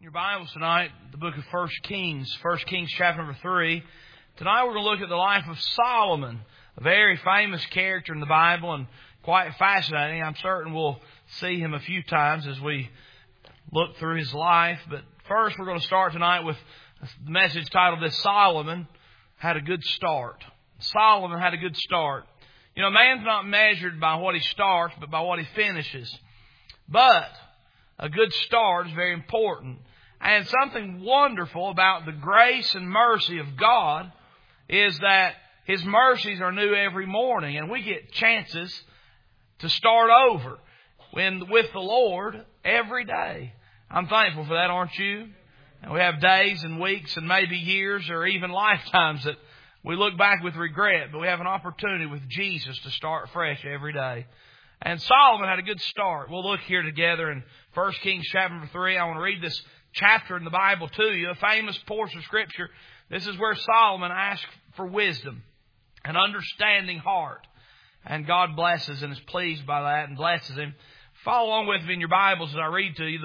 Your Bibles tonight, the book of 1 Kings chapter number 3. Tonight we're going to look at the life of Solomon, a very famous character in the Bible and quite fascinating. I'm certain we'll see him a few times as we look through his life. But first we're going to start tonight with the message titled this, Solomon Had a Good Start. Solomon had a good start. You know, man's not measured by what he starts, but by what he finishes. But a good start is very important. And something wonderful about the grace and mercy of God is that His mercies are new every morning. And we get chances to start over with the Lord every day. I'm thankful for that, aren't you? And we have days and weeks and maybe years or even lifetimes that we look back with regret. But we have an opportunity with Jesus to start fresh every day. And Solomon had a good start. We'll look here together in 1 Kings chapter 3. I want to read this chapter in the Bible to you, a famous portion of Scripture. This is where Solomon asked for wisdom, an understanding heart. And God blesses and is pleased by that and blesses him. Follow along with me in your Bibles as I read to you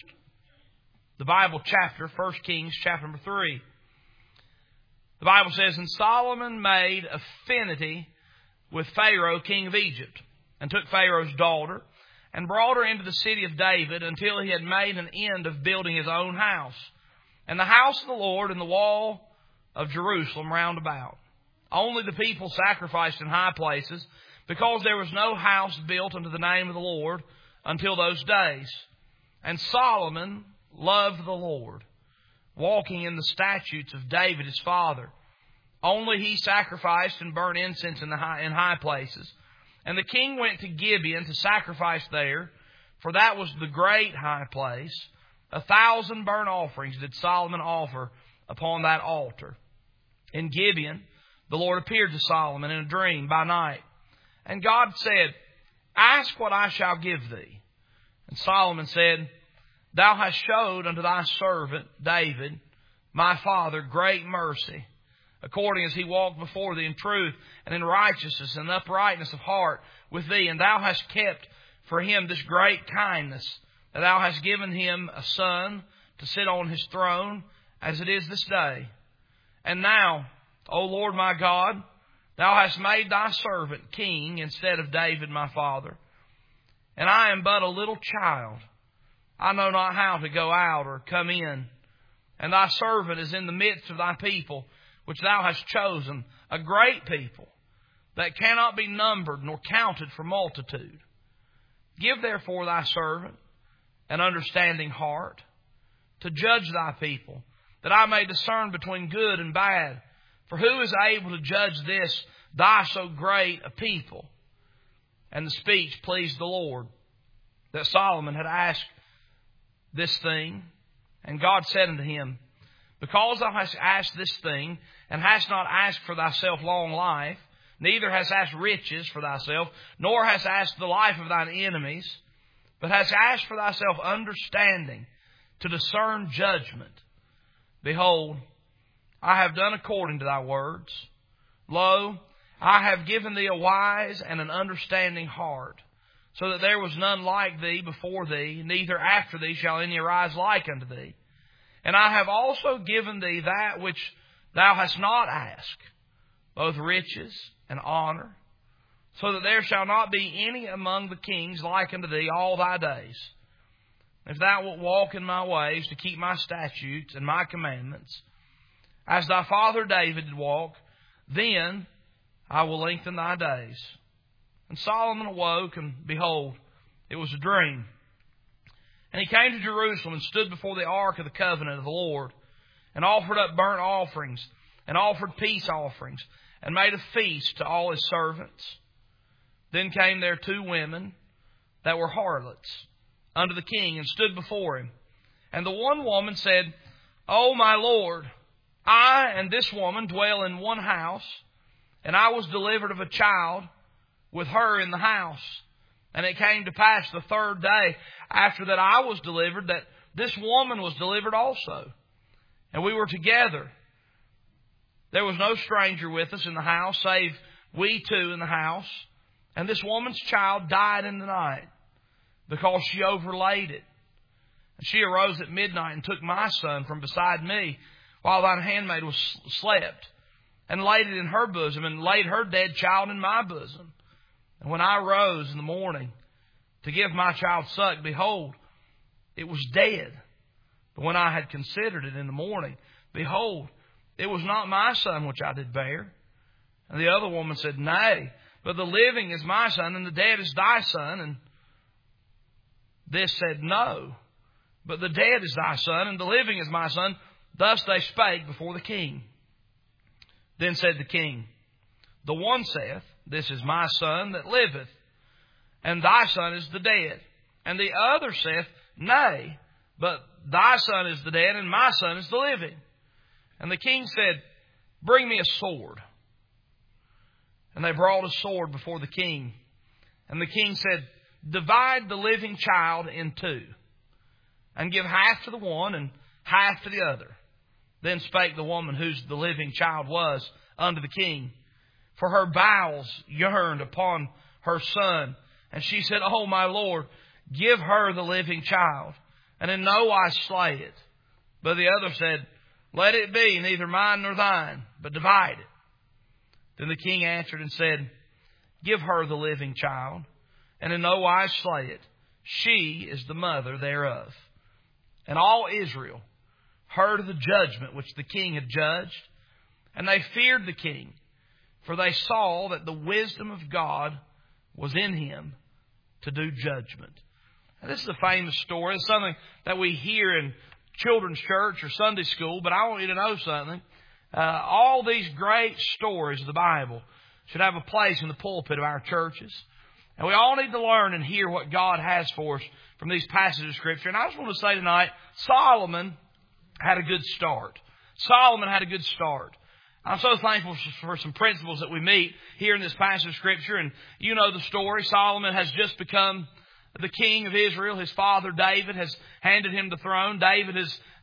the Bible chapter, 1 Kings chapter 3. The Bible says, "And Solomon made affinity with Pharaoh, king of Egypt, and took Pharaoh's daughter, and brought her into the city of David until he had made an end of building his own house, and the house of the Lord and the wall of Jerusalem round about. Only the people sacrificed in high places, because there was no house built unto the name of the Lord until those days. And Solomon loved the Lord, walking in the statutes of David his father. Only he sacrificed and burnt incense in high places. And the king went to Gibeon to sacrifice there, for that was the great high place. 1,000 burnt offerings did Solomon offer upon that altar. In Gibeon, the Lord appeared to Solomon in a dream by night. And God said, Ask what I shall give thee. And Solomon said, Thou hast showed unto thy servant David, my father, great mercy, according as he walked before thee in truth and in righteousness and uprightness of heart with thee. And thou hast kept for him this great kindness, that thou hast given him a son to sit on his throne, as it is this day. And now, O Lord my God, thou hast made thy servant king instead of David my father. And I am but a little child. I know not how to go out or come in. And thy servant is in the midst of thy people, which thou hast chosen, a great people, that cannot be numbered nor counted for multitude. Give therefore thy servant an understanding heart, to judge thy people, that I may discern between good and bad. For who is able to judge this, thy so great a people? And the speech pleased the Lord, that Solomon had asked this thing. And God said unto him, Because thou hast asked this thing, and hast not asked for thyself long life, neither hast asked riches for thyself, nor hast asked the life of thine enemies, but hast asked for thyself understanding, to discern judgment. Behold, I have done according to thy words. Lo, I have given thee a wise and an understanding heart, so that there was none like thee before thee, neither after thee shall any arise like unto thee. And I have also given thee that which thou hast not asked, both riches and honor, so that there shall not be any among the kings like unto thee all thy days. If thou wilt walk in my ways to keep my statutes and my commandments, as thy father David did walk, then I will lengthen thy days. And Solomon awoke, and behold, it was a dream. And he came to Jerusalem and stood before the ark of the covenant of the Lord, and offered up burnt offerings, and offered peace offerings, and made a feast to all his servants. Then came there 2 women that were harlots unto the king, and stood before him. And the one woman said, O my Lord, I and this woman dwell in one house, and I was delivered of a child with her in the house. And it came to pass the 3rd day after that I was delivered, that this woman was delivered also. And we were together. There was no stranger with us in the house, save we 2 in the house. And this woman's child died in the night, because she overlaid it. And she arose at midnight and took my son from beside me, while thine handmaid was slept, and laid it in her bosom, and laid her dead child in my bosom. And when I rose in the morning to give my child suck, behold, it was dead. But when I had considered it in the morning, behold, it was not my son which I did bear. And the other woman said, Nay, but the living is my son, and the dead is thy son. And this said, No, but the dead is thy son, and the living is my son. Thus they spake before the king. Then said the king, The one saith, This is my son that liveth, and thy son is the dead. And the other saith, Nay, but thy son is the dead, and my son is the living. And the king said, Bring me a sword. And they brought a sword before the king. And the king said, Divide the living child in two, and give half to the one and half to the other. Then spake the woman whose the living child was unto the king, for her bowels yearned upon her son. And she said, O my lord, give her the living child, and in no wise slay it. But the other said, Let it be neither mine nor thine, but divide it. Then the king answered and said, Give her the living child, and in no wise slay it. She is the mother thereof. And all Israel heard of the judgment which the king had judged, and they feared the king, for they saw that the wisdom of God was in him to do judgment. Now, this is a famous story. It's something that we hear in children's church or Sunday school, but I want you to know something. All these great stories of the Bible should have a place in the pulpit of our churches. And we all need to learn and hear what God has for us from these passages of Scripture. And I just want to say tonight, Solomon had a good start. Solomon had a good start. I'm so thankful for some principles that we meet here in this passage of Scripture. And you know the story. Solomon has just become the king of Israel. His father David has handed him the throne. David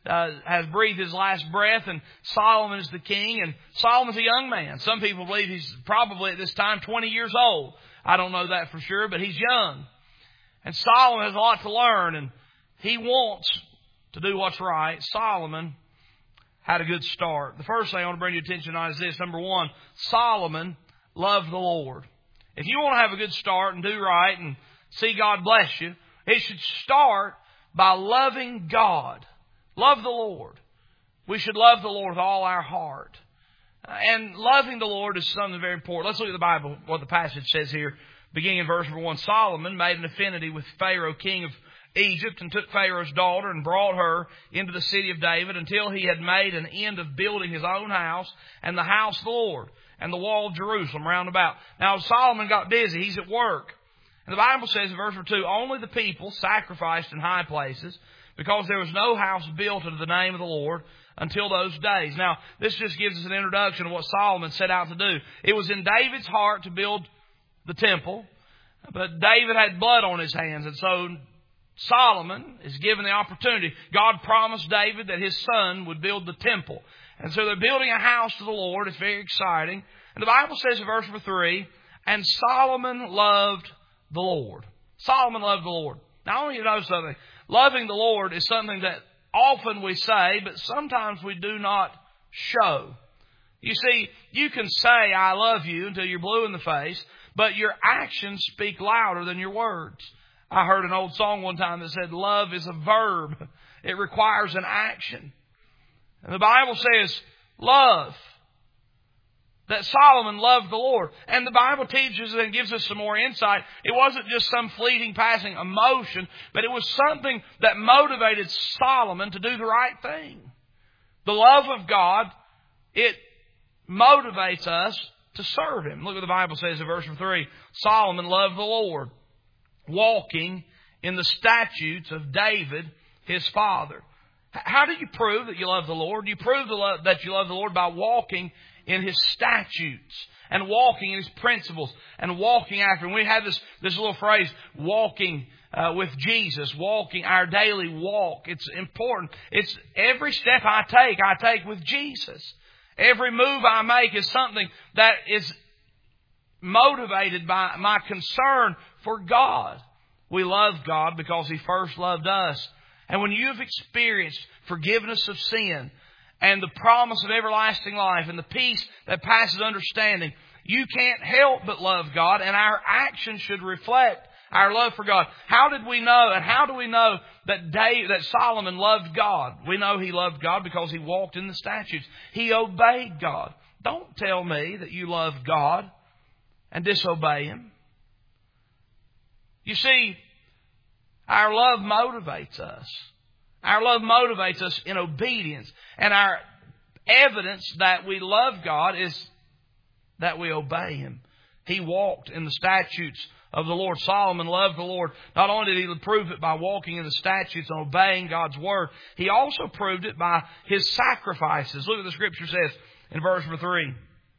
has breathed his last breath, and Solomon is the king. And Solomon's a young man. Some people believe he's probably at this time 20 years old. I don't know that for sure, but he's young. And Solomon has a lot to learn, and he wants to do what's right. Solomon had a good start. The first thing I want to bring your attention on is this. Number one, Solomon loved the Lord. If you want to have a good start and do right and see God bless you, it should start by loving God. Love the Lord. We should love the Lord with all our heart. And loving the Lord is something very important. Let's look at the Bible, what the passage says here. Beginning in verse number 1, Solomon made an affinity with Pharaoh, king of Egypt, and took Pharaoh's daughter and brought her into the city of David until he had made an end of building his own house and the house of the Lord and the wall of Jerusalem round about. Now Solomon got busy. He's at work. And the Bible says in verse number 2, only the people sacrificed in high places, because there was no house built unto the name of the Lord until those days. Now, this just gives us an introduction of what Solomon set out to do. It was in David's heart to build the temple, but David had blood on his hands, and so Solomon is given the opportunity. God promised David that his son would build the temple. And so they're building a house to the Lord. It's very exciting. And the Bible says in verse number 3, and Solomon loved the Lord. Solomon loved the Lord. Now, I want you to know something. Loving the Lord is something that often we say, but sometimes we do not show. You see, you can say, I love you, until you're blue in the face, but your actions speak louder than your words. I heard an old song one time that said, love is a verb. It requires an action. And the Bible says, love. That Solomon loved the Lord. And the Bible teaches and gives us some more insight. It wasn't just some fleeting passing emotion, but it was something that motivated Solomon to do the right thing. The love of God, it motivates us to serve Him. Look what the Bible says in verse 3. Solomon loved the Lord, walking in the statutes of David, his father. How do you prove that you love the Lord? You prove that you love the Lord by walking in His statutes and walking in His principles and walking after Him. We have this little phrase, walking with Jesus, walking our daily walk. It's important. It's every step I take with Jesus. Every move I make is something that is motivated by my concern for God. We love God because He first loved us. and when you've experienced forgiveness of sin and the promise of everlasting life and the peace that passes understanding, you can't help but love God, and our actions should reflect our love for God. How did we know, and how do we know that Solomon loved God? We know he loved God because he walked in the statutes. He obeyed God. Don't tell me that you love God and disobey Him. You see, our love motivates us. Our love motivates us in obedience. And our evidence that we love God is that we obey Him. He walked in the statutes of the Lord. Solomon loved the Lord. Not only did he prove it by walking in the statutes and obeying God's Word, he also proved it by his sacrifices. Look what the Scripture says in verse number 3.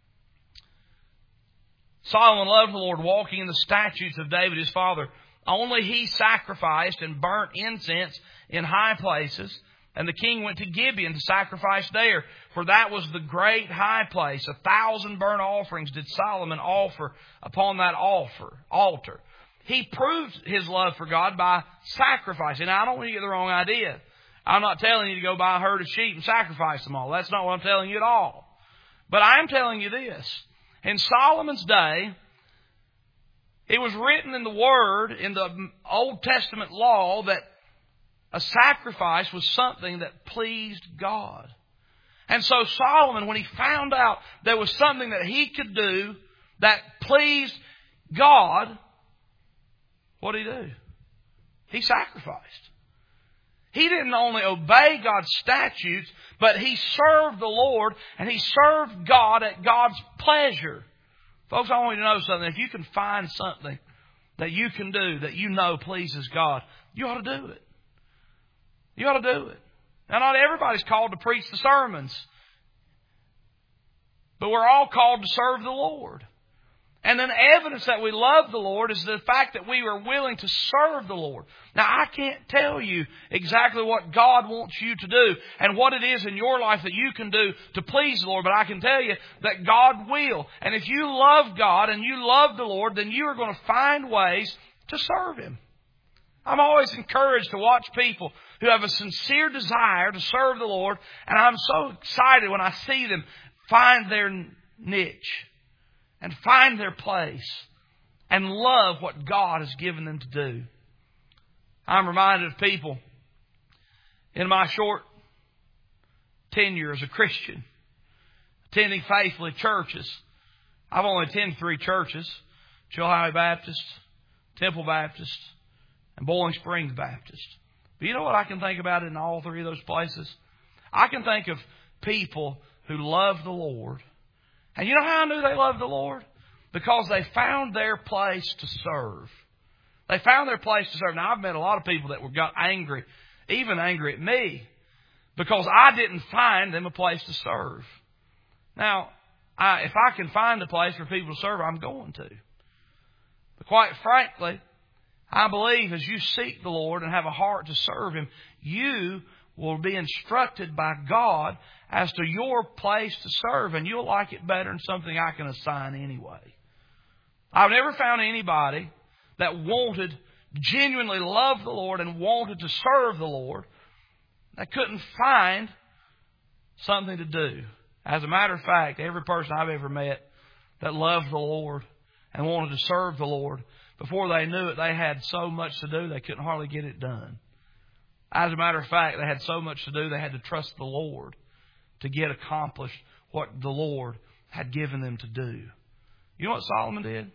Solomon loved the Lord, walking in the statutes of David his father. Only he sacrificed and burnt incense in high places. And the king went to Gibeon to sacrifice there, for that was the great high place. 1,000 burnt offerings did Solomon offer upon that altar. He proved his love for God by sacrificing. Now, I don't want you to get the wrong idea. I'm not telling you to go buy a herd of sheep and sacrifice them all. That's not what I'm telling you at all. But I am telling you this. In Solomon's day, it was written in the Word, in the Old Testament law, that a sacrifice was something that pleased God. And so Solomon, when he found out there was something that he could do that pleased God, what did he do? He sacrificed. He didn't only obey God's statutes, but he served the Lord, and he served God at God's pleasure. Folks, I want you to know something. If you can find something that you can do that you know pleases God, you ought to do it. You ought to do it. Now, not everybody's called to preach the sermons, but we're all called to serve the Lord. And then evidence that we love the Lord is the fact that we are willing to serve the Lord. Now, I can't tell you exactly what God wants you to do and what it is in your life that you can do to please the Lord, but I can tell you that God will. And if you love God and you love the Lord, then you are going to find ways to serve Him. I'm always encouraged to watch people who have a sincere desire to serve the Lord, and I'm so excited when I see them find their niche and find their place and love what God has given them to do. I'm reminded of people in my short tenure as a Christian, attending faithfully churches. I've only attended 3 churches: Chilhowee Baptist, Temple Baptist, and Bowling Springs Baptist. But you know what I can think about in all 3 of those places? I can think of people who love the Lord. And you know how I knew they loved the Lord? Because they found their place to serve. They found their place to serve. Now, I've met a lot of people that got angry, even angry at me, because I didn't find them a place to serve. Now, if I can find a place for people to serve, I'm going to. But quite frankly, I believe as you seek the Lord and have a heart to serve Him, you will be instructed by God as to your place to serve, and you'll like it better than something I can assign anyway. I've never found anybody that genuinely loved the Lord and wanted to serve the Lord that couldn't find something to do. As a matter of fact, every person I've ever met that loved the Lord and wanted to serve the Lord, before they knew it, they had so much to do they couldn't hardly get it done. As a matter of fact, they had so much to do they had to trust the Lord to get accomplished what the Lord had given them to do. You know what Solomon did?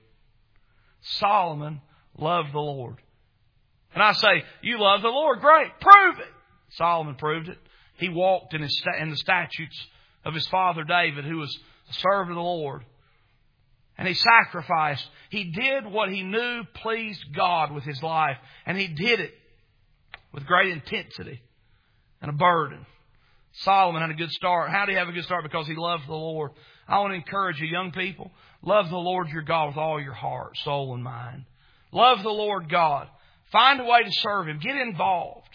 Solomon loved the Lord. And I say, you love the Lord. Great. Prove it. Solomon proved it. He walked in the statutes of his father David, who was a servant of the Lord. And he sacrificed. He did what he knew pleased God with his life. And he did it with great intensity and a burden. Solomon had a good start. How did he have a good start? Because he loved the Lord. I want to encourage you, young people, love the Lord your God with all your heart, soul, and mind. Love the Lord God. Find a way to serve Him. Get involved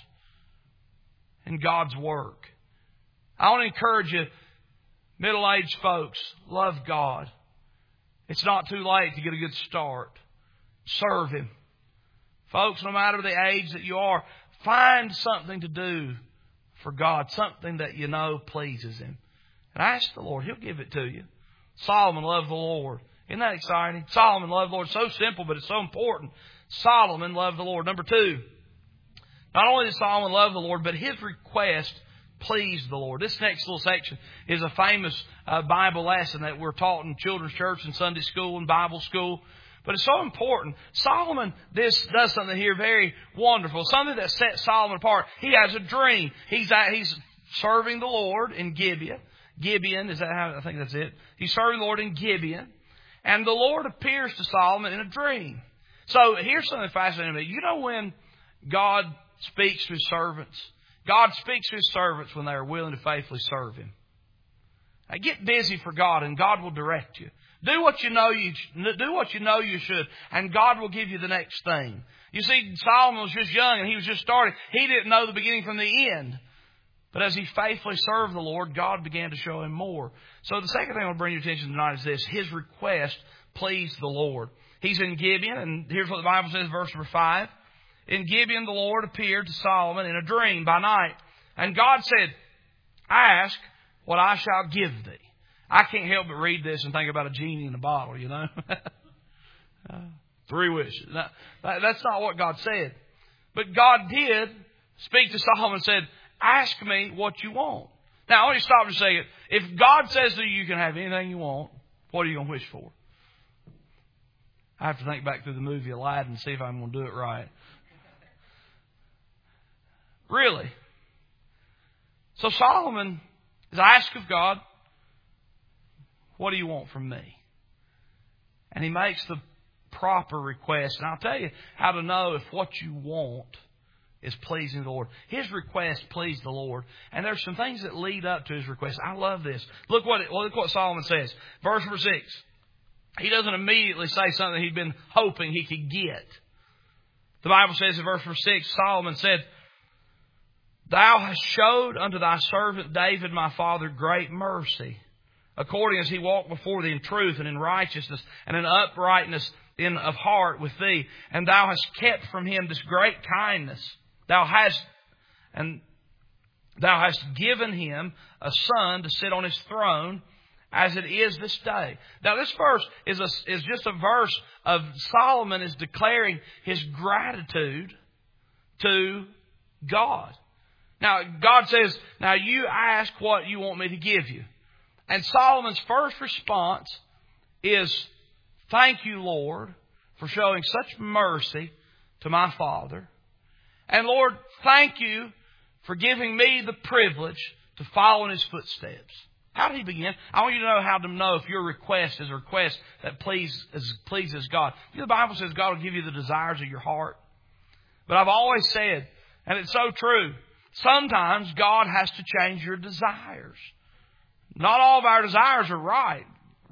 in God's work. I want to encourage you, middle-aged folks, love God. It's not too late to get a good start. Serve Him. Folks, no matter the age that you are, Find something to do for God, something that you know pleases Him. And ask the Lord. He'll give it to you. Solomon loved the Lord. Isn't that exciting? Solomon loved the Lord. So simple, but it's so important. Solomon loved the Lord. Number two, not only did Solomon love the Lord, but his request pleased the Lord. This next little section is a famous Bible lesson that we're taught in children's church and Sunday school and Bible school. But it's so important. Solomon does something here very wonderful. Something that sets Solomon apart. He has a dream. He's serving the Lord in Gibeon. Gibeon, is that how? I think that's it. He's serving the Lord in Gibeon. And the Lord appears to Solomon in a dream. So here's something fascinating to me. You know when God speaks to His servants? God speaks to His servants when they are willing to faithfully serve Him. Now get busy for God and God will direct you. Do what you know you should, and God will give you the next thing. You see, Solomon was just young and he was just starting. He didn't know the beginning from the end. But as he faithfully served the Lord, God began to show him more. So the second thing I want to bring your attention tonight is this. His request pleased the Lord. He's in Gibeon, and here's what the Bible says, verse number 5. In Gibeon, the Lord appeared to Solomon in a dream by night. And God said, ask what I shall give thee. I can't help but read this and think about a genie in a bottle, you know. 3 wishes. Now, that's not what God said. But God did speak to Solomon and said, ask me what you want. Now, I want you to stop and say it. If God says to you, you can have anything you want, what are you going to wish for? I have to think back through the movie Aladdin and see if I'm going to do it right. Really? So Solomon is asked of God, what do you want from me? And he makes the proper request. And I'll tell you how to know if what you want is pleasing the Lord. His request pleased the Lord. And there's some things that lead up to his request. I love this. Look what Solomon says. Verse number 6. He doesn't immediately say something he'd been hoping he could get. The Bible says in verse number 6, Solomon said, Thou hast showed unto thy servant David my father great mercy, according as he walked before thee in truth and in righteousness and in uprightness of heart with thee. And thou hast kept from him this great kindness. Thou hast given him a son to sit on his throne, as it is this day. Now this verse is just a verse of Solomon is declaring his gratitude to God. Now God says, now you ask what you want me to give you. And Solomon's first response is, thank you, Lord, for showing such mercy to my father. And Lord, thank you for giving me the privilege to follow in his footsteps. How did he begin? I want you to know how to know if your request is a request that pleases God. You know, the Bible says God will give you the desires of your heart. But I've always said, and it's so true, sometimes God has to change your desires. Not all of our desires are right?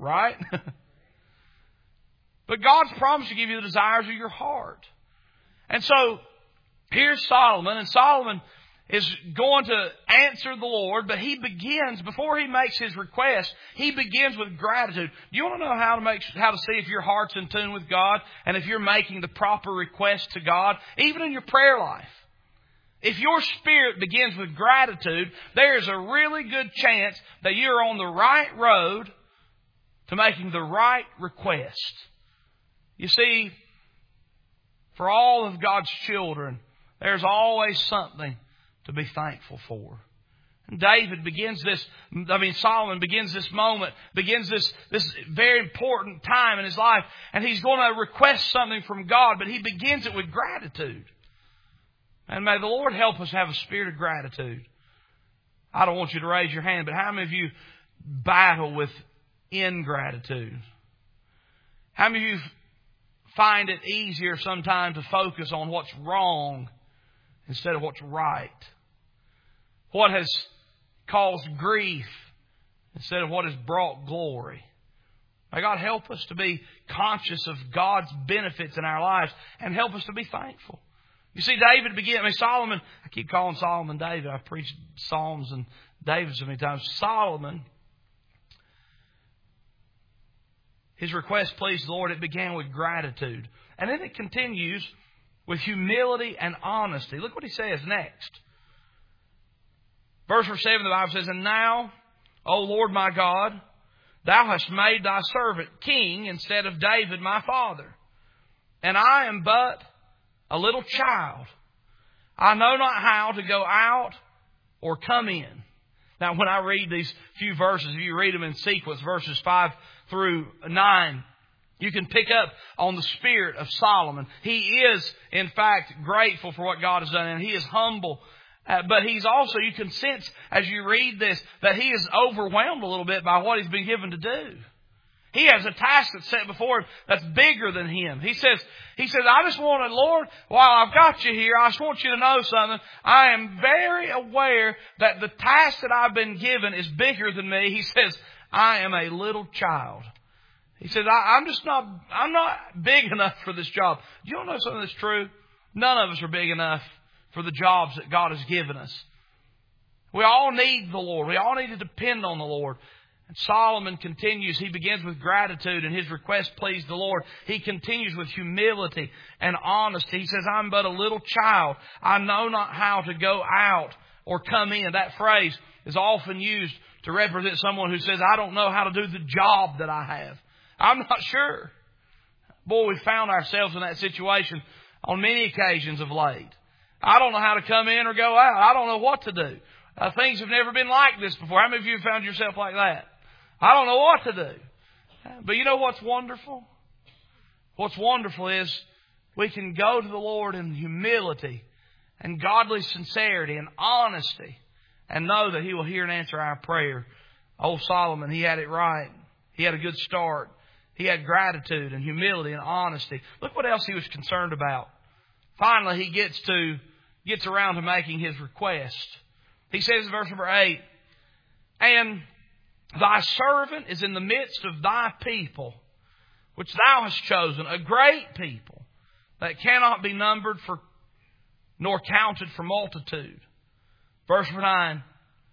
But God's promised to give you the desires of your heart. And so, here's Solomon, and Solomon is going to answer the Lord, but he begins, before he makes his request, he begins with gratitude. Do you want to know how to see if your heart's in tune with God and if you're making the proper request to God, even in your prayer life? If your spirit begins with gratitude, there is a really good chance that you're on the right road to making the right request. You see, for all of God's children, there's always something to be thankful for. And Solomon begins this moment, begins this very important time in his life, and he's going to request something from God, but he begins it with gratitude. And may the Lord help us have a spirit of gratitude. I don't want you to raise your hand, but how many of you battle with ingratitude? How many of you find it easier sometimes to focus on what's wrong instead of what's right? What has caused grief instead of what has brought glory? May God help us to be conscious of God's benefits in our lives and help us to be thankful. You see, Solomon, I keep calling Solomon David. I've preached Psalms and David so many times. Solomon, his request pleased the Lord. It began with gratitude. And then it continues with humility and honesty. Look what he says next. Verse 7, the Bible says, And now, O Lord my God, Thou hast made Thy servant king instead of David my father. And I am but a little child. I know not how to go out or come in. Now, when I read these few verses, if you read them in sequence, verses 5 through 9, you can pick up on the spirit of Solomon. He is, in fact, grateful for what God has done, and he is humble. But he's also, you can sense as you read this, that he is overwhelmed a little bit by what he's been given to do. He has a task that's set before him that's bigger than him. He says, I just wanted, Lord, while I've got you here, I just want you to know something. I am very aware that the task that I've been given is bigger than me. He says, I am a little child. He says, I'm not big enough for this job. Do you know something that's true? None of us are big enough for the jobs that God has given us. We all need the Lord. We all need to depend on the Lord. And Solomon continues. He begins with gratitude, and his request pleased the Lord. He continues with humility and honesty. He says, I'm but a little child. I know not how to go out or come in. That phrase is often used to represent someone who says, I don't know how to do the job that I have. I'm not sure. Boy, we found ourselves in that situation on many occasions of late. I don't know how to come in or go out. I don't know what to do. Things have never been like this before. How many of you have found yourself like that? I don't know what to do. But you know what's wonderful? What's wonderful is we can go to the Lord in humility and godly sincerity and honesty and know that He will hear and answer our prayer. Old Solomon, he had it right. He had a good start. He had gratitude and humility and honesty. Look what else he was concerned about. Finally, he gets around to making his request. He says in verse number 8, And Thy servant is in the midst of Thy people, which Thou hast chosen, a great people that cannot be numbered nor counted for multitude. Verse 9,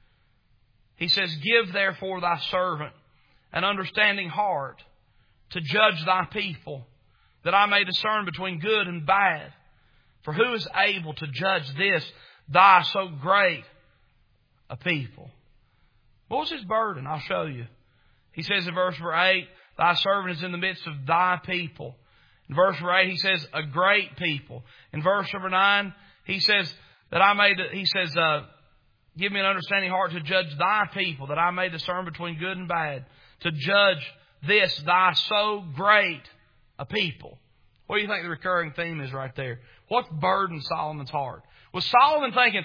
he says, Give therefore Thy servant an understanding heart to judge Thy people, that I may discern between good and bad. For who is able to judge this, Thy so great a people? What was his burden? I'll show you. He says in verse 8, Thy servant is in the midst of Thy people. In verse 8, he says, a great people. In verse 9, he says, give me an understanding heart to judge Thy people, that I may discern between good and bad. To judge this, Thy so great a people. What do you think the recurring theme is right there? What's burdened Solomon's heart? Was Solomon thinking,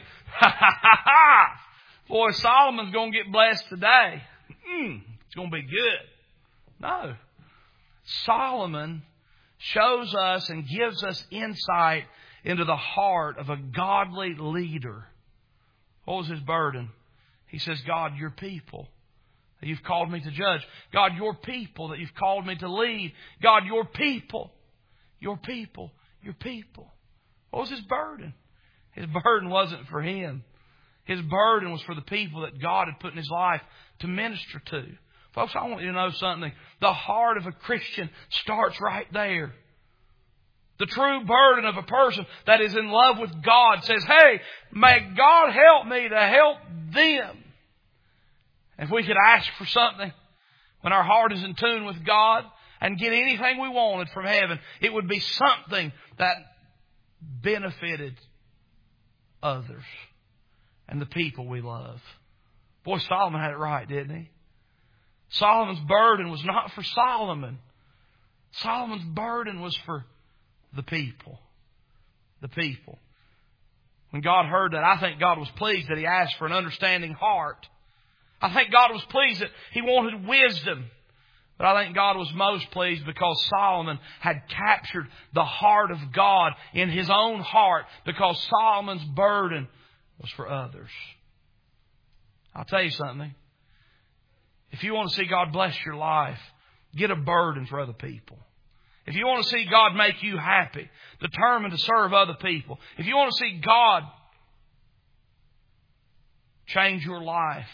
boy, Solomon's going to get blessed today. It's going to be good. No. Solomon shows us and gives us insight into the heart of a godly leader. What was his burden? He says, God, your people that you've called me to judge. God, your people that you've called me to lead. God, your people. Your people. Your people. What was his burden? His burden wasn't for him. His burden was for the people that God had put in his life to minister to. Folks, I want you to know something. The heart of a Christian starts right there. The true burden of a person that is in love with God says, hey, may God help me to help them. If we could ask for something when our heart is in tune with God and get anything we wanted from heaven, it would be something that benefited others and the people we love. Boy, Solomon had it right, didn't he? Solomon's burden was not for Solomon. Solomon's burden was for the people. The people. When God heard that, I think God was pleased that He asked for an understanding heart. I think God was pleased that He wanted wisdom. But I think God was most pleased because Solomon had captured the heart of God in his own heart, because Solomon's burden was for others. I'll tell you something. If you want to see God bless your life, get a burden for other people. If you want to see God make you happy, determined to serve other people. If you want to see God change your life,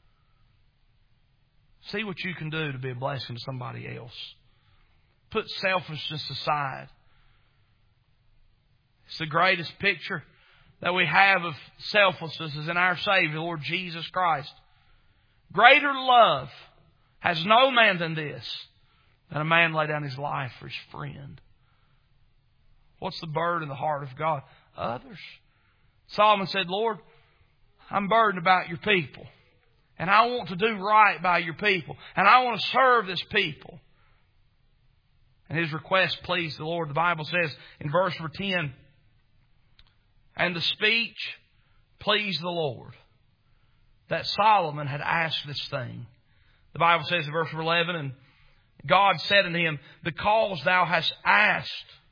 see what you can do to be a blessing to somebody else. Put selfishness aside. It's the greatest picture that we have of selflessness is in our Savior, Lord Jesus Christ. Greater love has no man than this, than a man lay down his life for his friend. What's the burden in the heart of God? Others. Solomon said, Lord, I'm burdened about your people. And I want to do right by your people. And I want to serve this people. And his request pleased the Lord. The Bible says in verse 10, and the speech pleased the Lord, that Solomon had asked this thing. The Bible says in verse 11, and God said unto him, because thou hast asked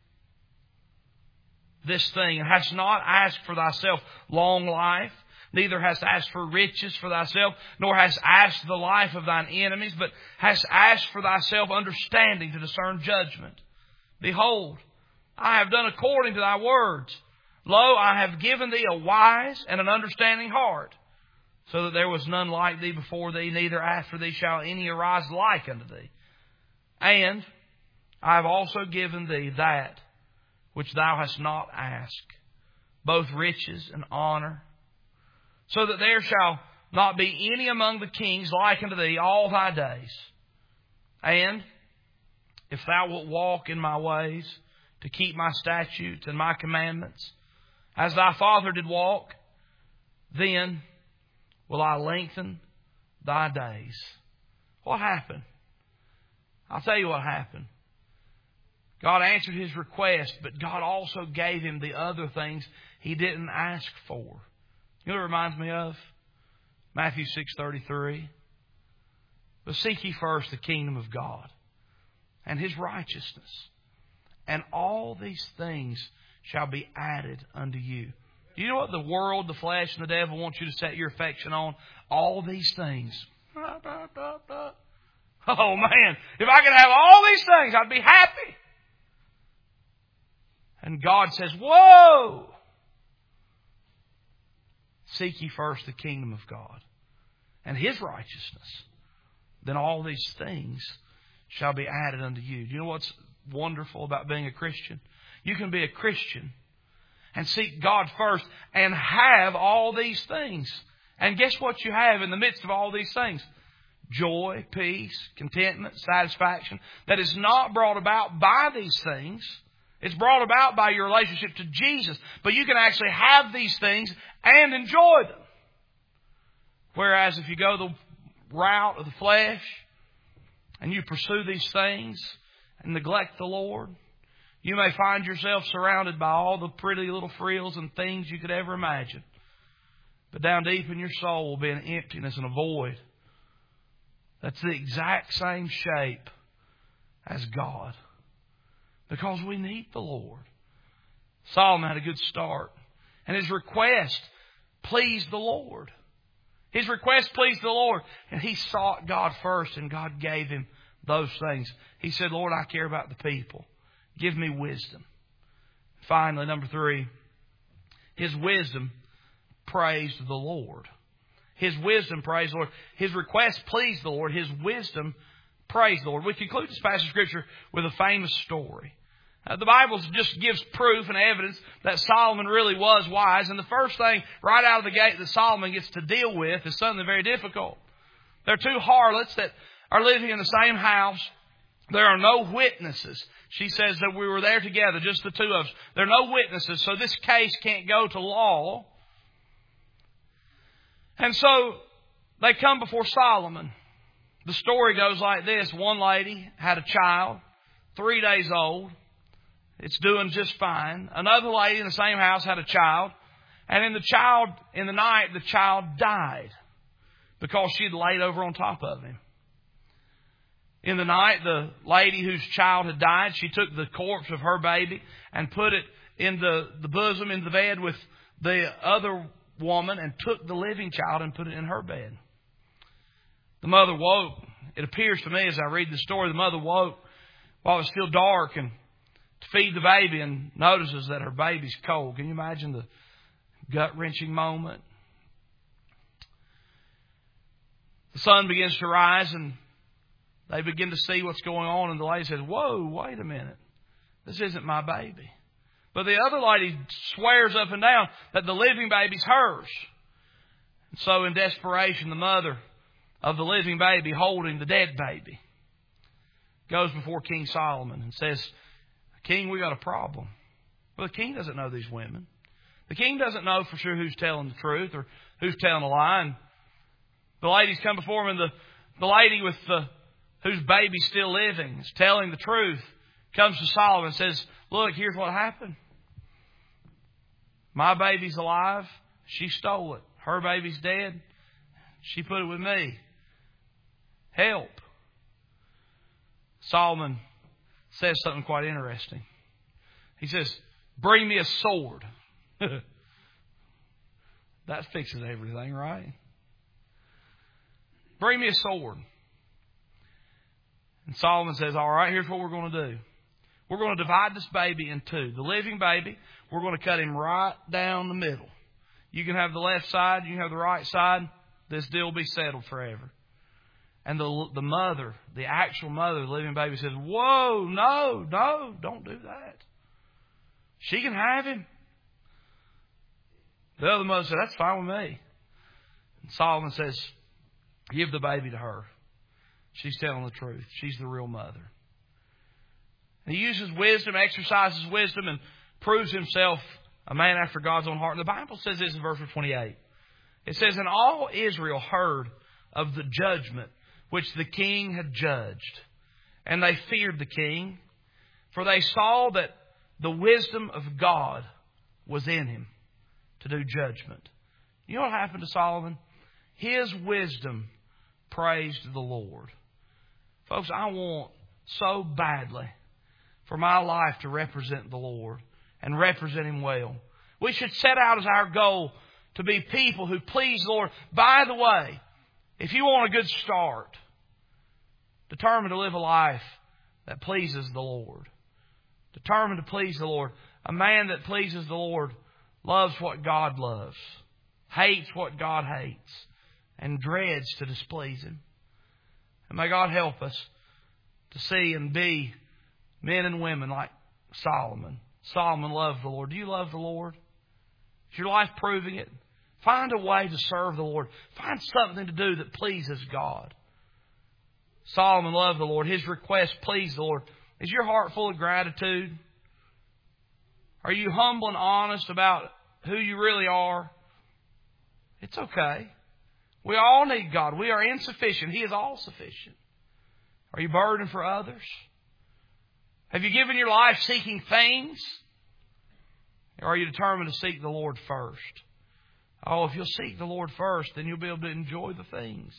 this thing, and hast not asked for thyself long life, neither hast asked for riches for thyself, nor hast asked the life of thine enemies, but hast asked for thyself understanding to discern judgment. Behold, I have done according to thy words. Lo, I have given thee a wise and an understanding heart, so that there was none like thee before thee, neither after thee shall any arise like unto thee. And I have also given thee that which thou hast not asked, both riches and honor, so that there shall not be any among the kings like unto thee all thy days. And if thou wilt walk in my ways, to keep my statutes and my commandments, as thy father did walk, then will I lengthen thy days. What happened? I'll tell you what happened. God answered his request, but God also gave him the other things he didn't ask for. You know what it reminds me of? Matthew 6:33. But seek ye first the kingdom of God and his righteousness, and all these things shall be added unto you. Do you know what the world, the flesh, and the devil want you to set your affection on? All these things. Oh man, if I could have all these things, I'd be happy. And God says, whoa! Seek ye first the kingdom of God and his righteousness. Then all these things shall be added unto you. Do you know what's wonderful about being a Christian? You can be a Christian and seek God first and have all these things. And guess what you have in the midst of all these things? Joy, peace, contentment, satisfaction that is not brought about by these things. It's brought about by your relationship to Jesus. But you can actually have these things and enjoy them. Whereas if you go the route of the flesh and you pursue these things and neglect the Lord, you may find yourself surrounded by all the pretty little frills and things you could ever imagine. But down deep in your soul will be an emptiness and a void that's the exact same shape as God. Because we need the Lord. Solomon had a good start. And his request pleased the Lord. His request pleased the Lord. And he sought God first, and God gave him those things. He said, Lord, I care about the people. Give me wisdom. Finally, number 3, his wisdom praised the Lord. His wisdom praised the Lord. His request pleased the Lord. His wisdom praised the Lord. We conclude this passage of Scripture with a famous story. The Bible just gives proof and evidence that Solomon really was wise. And the first thing right out of the gate that Solomon gets to deal with is something very difficult. There are two harlots that are living in the same house. There are no witnesses. She says that we were there together, just the two of us. There are no witnesses, so this case can't go to law. And so they come before Solomon. The story goes like this. One lady had a child, 3 days old. It's doing just fine. Another lady in the same house had a child. And in the night, the child died because she had laid over on top of him. In the night, the lady whose child had died, she took the corpse of her baby and put it in the bosom, in the bed with the other woman, and took the living child and put it in her bed. The mother woke. It appears to me as I read the story, the mother woke while it was still dark and to feed the baby and notices that her baby's cold. Can you imagine the gut-wrenching moment? The sun begins to rise and they begin to see what's going on, and the lady says, whoa, wait a minute. This isn't my baby. But the other lady swears up and down that the living baby's hers. And so in desperation, the mother of the living baby holding the dead baby goes before King Solomon and says, King, we got a problem. Well, the king doesn't know these women. The king doesn't know for sure who's telling the truth or who's telling a lie. And the ladies come before him, and the lady with whose baby's still living is telling the truth, comes to Solomon and says, look, here's what happened. My baby's alive. She stole it. Her baby's dead. She put it with me. Help. Solomon says something quite interesting. He says, bring me a sword. That fixes everything, right? Bring me a sword. And Solomon says, all right, here's what we're going to do. We're going to divide this baby in two. The living baby, we're going to cut him right down the middle. You can have the left side, you can have the right side. This deal will be settled forever. And the mother, the actual mother of the living baby says, whoa, no, don't do that. She can have him. The other mother said, that's fine with me. And Solomon says, give the baby to her. She's telling the truth. She's the real mother. And he uses wisdom, exercises wisdom, and proves himself a man after God's own heart. And the Bible says this in verse 28. It says, and all Israel heard of the judgment which the king had judged. And they feared the king, for they saw that the wisdom of God was in him to do judgment. You know what happened to Solomon? His wisdom praised the Lord. Folks, I want so badly for my life to represent the Lord and represent Him well. We should set out as our goal to be people who please the Lord. By the way, if you want a good start, determine to live a life that pleases the Lord. Determined to please the Lord. A man that pleases the Lord loves what God loves, hates what God hates, and dreads to displease Him. And may God help us to see and be men and women like Solomon. Solomon loved the Lord. Do you love the Lord? Is your life proving it? Find a way to serve the Lord. Find something to do that pleases God. Solomon loved the Lord. His request pleased the Lord. Is your heart full of gratitude? Are you humble and honest about who you really are? It's okay. We all need God. We are insufficient. He is all sufficient. Are you burdened for others? Have you given your life seeking things? Or are you determined to seek the Lord first? Oh, if you'll seek the Lord first, then you'll be able to enjoy the things.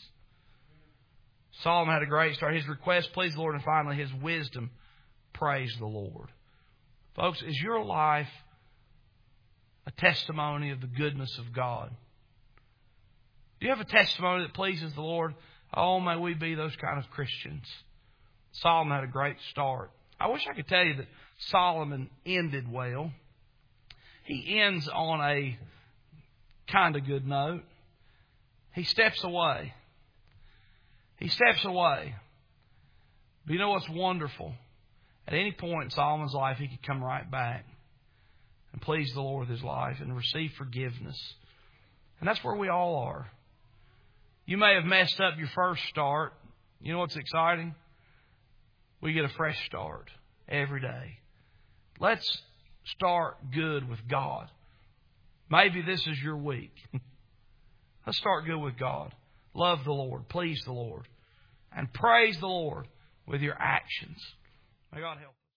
Solomon had a great start. His request pleased the Lord, and finally his wisdom praised the Lord. Folks, is your life a testimony of the goodness of God? Do you have a testimony that pleases the Lord? Oh, may we be those kind of Christians. Solomon had a great start. I wish I could tell you that Solomon ended well. He ends on a kind of good note. He steps away. He steps away. But you know what's wonderful? At any point in Solomon's life, he could come right back and please the Lord with his life and receive forgiveness. And that's where we all are. You may have messed up your first start. You know what's exciting? We get a fresh start every day. Let's start good with God. Maybe this is your week. Let's start good with God. Love the Lord. Please the Lord. And praise the Lord with your actions. May God help.